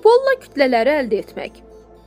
Futbolla kütlələri əldə etmək.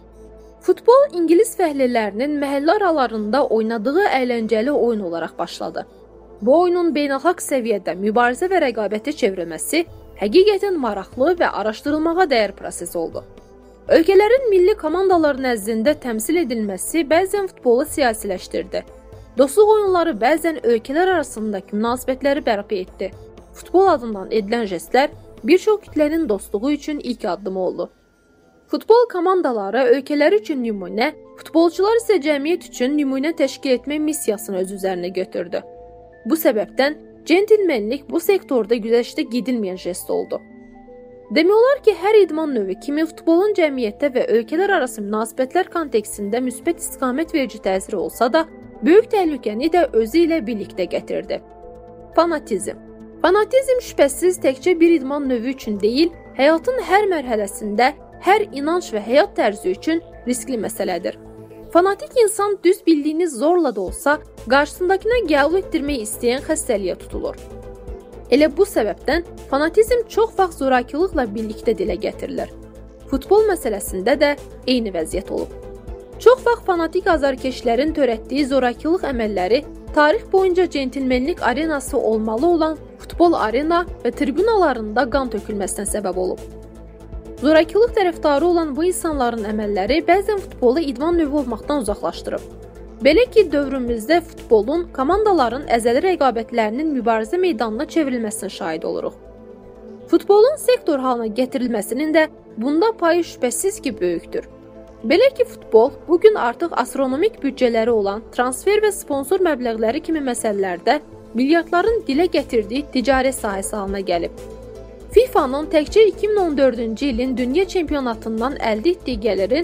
Futbol İngilis fəhlələrinin məhəllə aralarında oynadığı əyləncəli oyun olaraq başladı. Bu oyunun beynəlxalq səviyyədə mübarizə və rəqabətə çevrilməsi həqiqətən maraqlı və araşdırılmağa dəyər proses oldu. Ölkələrin milli komandaları nəzdində təmsil edilməsi bəzən futbolu siyasiləşdirdi. Dostluq oyunları bəzən ölkələr arasındakı münasibətləri bərpa etdi. Futbol adından edilən jestlər bir çox kütlənin dostluğu üçün ilk addımı oldu. Futbol komandaları ölkələr üçün nümunə, futbolçular isə cəmiyyət üçün nümunə təşkil etmə missiyasını öz üzərinə götürdü. Bu səbəbdən centilmenlik bu sektorda güzəştə gedilməyən jest oldu. Demək olar ki, hər idman növü kimi futbolun cəmiyyətdə və ölkələr arası münasibətlər kontekstində müsbət istiqamət verici təsiri olsa da, böyük təhlükəni də özü ilə birlikdə gətirdi. Fanatizm. Fanatizm şübhəsiz təkcə bir idman növü üçün deyil, həyatın hər mərhələsində, hər inanc və həyat tərzi üçün riskli məsələdir. Fanatik insan düz bildiyini zorla da olsa, qarşısındakına qəbul etdirmək istəyən xəstəliyə tutulur. Elə bu səbəbdən fanatizm çox vaxt zorakılıqla birlikdə dilə gətirilir. Futbol məsələsində də eyni vəziyyət olub. Çox vaxt fanatik azarkeşlərin törətdiyi zorakılıq əməlləri tarix boyunca centilmenlik arenası olmalı olan futbol arena və tribunalarında qan tökülməsinə səbəb olub. Zorakılıq tərəfdarı olan bu insanların əməlləri bəzən futbolu idman növü olmaqdan uzaqlaşdırıb. Belə ki, dövrümüzdə futbolun, komandaların əzəli rəqabətlərinin mübarizə meydanına çevrilməsinə şahid oluruq. Futbolun sektor halına gətirilməsinin də bunda payı şübhəsiz ki, böyükdür. Belə ki, futbol bugün artıq astronomik büdcələri olan transfer və sponsor məbləğləri kimi məsələlərdə milyardların dilə gətirdiyi ticarət sahəsi halına gəlib. FIFA'nın təkcə 2014-cü ilin dünya çempionatından əldə etdiyi gəlirin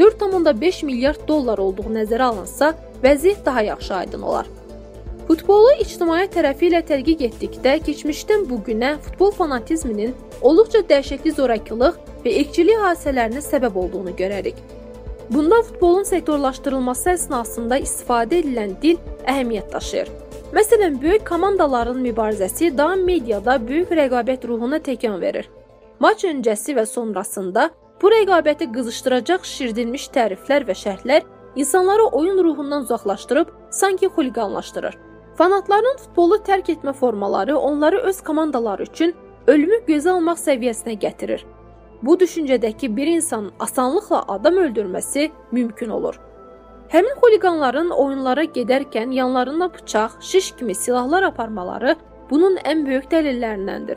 4,5 milyard dollar olduğu nəzərə alınsa, vəziyyət daha yaxşı aydın olar. Futbolu ictimai tərəfi ilə tədqiq etdikdə, keçmişdən bugünə futbol fanatizminin olduqca dəhşətli zorakılıq və irqçilik hadisələrinə səbəb olduğunu görərik. Bunda futbolun sektorlaşdırılması əsnasında istifadə edilən dil əhəmiyyət daşıyır. Məsələn, böyük komandaların mübarizəsi daha mediada böyük rəqabət ruhuna təkan verir. Maç öncəsi və sonrasında bu rəqabəti qızışdıracaq şişirdilmiş təriflər və şərhlər insanları oyun ruhundan uzaqlaşdırıb, sanki xuliqanlaşdırır. Fanatların futbolu tərk etmə formaları onları öz komandaları üçün ölümü gözə almaq səviyyəsinə gətirir. Bu düşüncədəki bir insanın asanlıqla adam öldürməsi mümkün olur. Həmin xuliqanların oyunlara gedərkən yanlarında bıçaq, şiş kimi silahlar aparmaları bunun ən böyük dəlillərindəndir.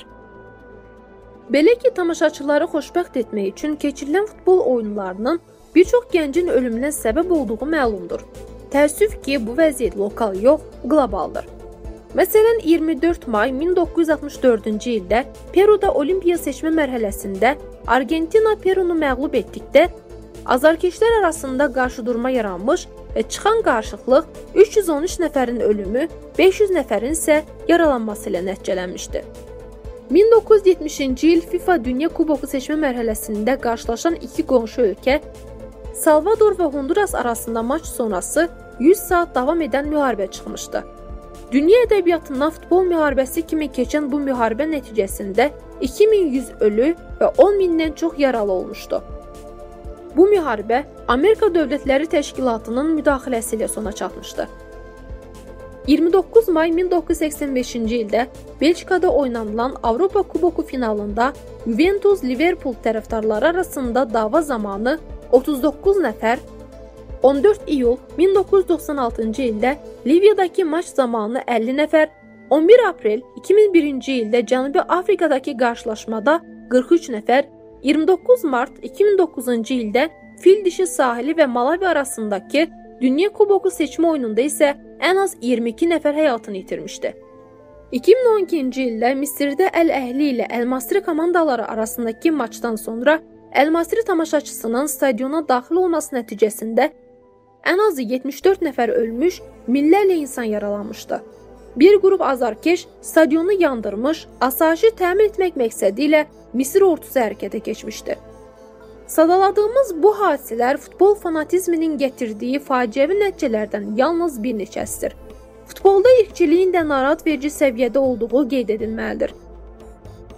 Belə ki, tamaşaçıları xoşbəxt etmək üçün keçirilən futbol oyunlarının bir çox gəncin ölümünə səbəb olduğu məlumdur. Təəssüf ki, bu vəziyyət lokal yox, qlobaldır. Məsələn, 24 may 1964-cü ildə Peruda Olimpiya seçmə mərhələsində Argentina Perunu məğlub etdikdə, azarkeşlər arasında qarşıdurma yaranmış və çıxan qarşıqlıq 313 nəfərin ölümü, 500 nəfərin isə yaralanması ilə nəticələnmişdi. 1970-ci il FIFA Dünya Kuboku seçmə mərhələsində qarşılaşan iki qonşu ölkə, Salvador və Honduras arasında maç sonrası 100 saat davam edən müharibə çıxmışdı. Dünya ədəbiyyatından futbol müharibəsi kimi keçən bu müharibə nəticəsində 2100 ölü və 10 mindən çox yaralı olmuşdu. Bu müharibə Amerika Dövlətləri Təşkilatının müdaxiləsi ilə sona çatmışdı. 29 may 1985-ci ildə Belçikada oynanılan Avropa Kuboku finalında Juventus-Liverpool tərəfdarları arasında dava zamanı 39 nəfər, 14 iyul 1996-cı ildə Liviyadakı maç zamanı 50 nəfər, 11 aprel 2001-ci ildə Cənubi Afrikadakı qarşılaşmada 43 nəfər, 29 mart 2009-cu ildə Fil dişi sahili və Malawi arasındakı Dünya Kuboku seçmə oyununda isə ən az 22 nəfər həyatını itirmişdi. 2012-ci ildə Misirdə Əl-Əhli ilə Əl-Masri komandaları arasındakı maçdan sonra Əl-Masri tamaşaçısının stadiona daxil olması nəticəsində ən azı 74 nəfər ölmüş, minlərlə insan yaralanmışdı. Bir qrup azarkeş stadionu yandırmış, asayişi təmin etmək məqsədi ilə Misir ordusu hərəkətə keçmişdi. Sadaladığımız bu hadisələr futbol fanatizminin gətirdiyi faciəvi nəticələrdən yalnız bir neçəsidir. Futbolda irqçiliyin də narahat verici səviyyədə olduğu qeyd edilməlidir.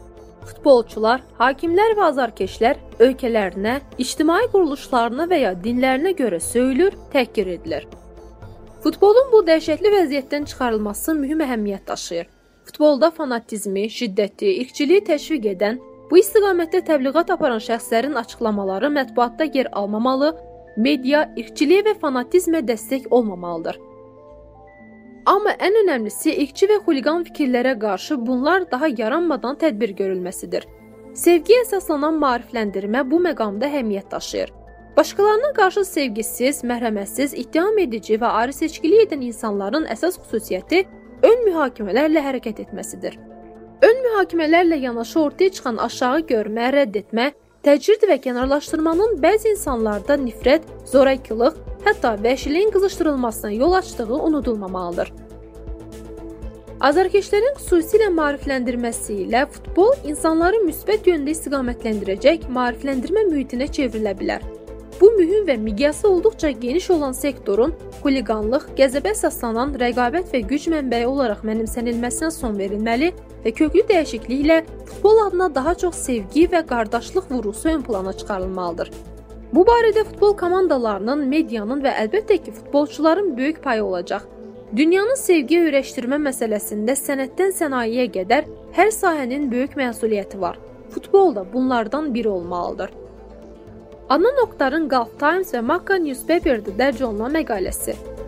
futbolçular, hakimlər və azarkeşlər ölkələrinə, ictimai quruluşlarına və ya dinlərinə görə söyülür, təhqir edilir. Futbolun bu dəhşətli vəziyyətdən çıxarılması mühüm əhəmiyyət daşıyır. Futbolda fanatizmi, şiddəti, irqçiliyi təşviq edən, bu istiqamətdə təbliğat aparan şəxslərin açıqlamaları mətbuatda yer almamalı, media irqçiliyə və fanatizmə dəstək olmamalıdır. Amma ən önəmlisi irqçi və xuliqan fikirlərə qarşı bunlar daha yaranmadan tədbir görülməsidir. Sevgiyə əsaslanan maarifləndirmə bu məqamda əhəmiyyət daşıyır. Başqalarına qarşı sevgisiz, mərhəmətsiz, ittiham edici və ayrı seçkilik edən insanların əsas xüsusiyyəti ön mühakimələrlə hərəkət etməsidir. Ön mühakimələrlə yanaşı ortaya çıxan aşağı görmə, rədd etmə, təcrid və kənarlaşdırmanın bəzi insanlarda nifrət, zorakılıq, hətta vəhşiliyin qızışdırılmasına yol açdığı unudulmamalıdır. Azarkeşlərin xüsusilə maarifləndirməsi ilə futbol insanları müsbət yöndə istiqamətləndirəcək maarifləndirmə mühitinə çevrilə bilər. Bu mühüm və miqyası olduqca geniş olan sektorun xuliqanlıq, qəzəbə əsaslanan rəqabət və güc mənbəyi olaraq mənimsənilməsinə son verilməli və köklü dəyişikliklə futbol adına daha çox sevgi və qardaşlıq vurğusu ön plana çıxarılmalıdır. Bu barədə futbol komandalarının, medianın və əlbəttə ki, futbolçuların böyük payı olacaq. Dünyanın sevgiyə öyrəşdirmə məsələsində sənətdən sənayeyə qədər hər sahənin böyük məsuliyyəti var. Futbol da bunlardan biri olmalıdır. Adnan Oktar'ın Gulf Times və Makka Newspaper'da dərc olunan məqaləsi.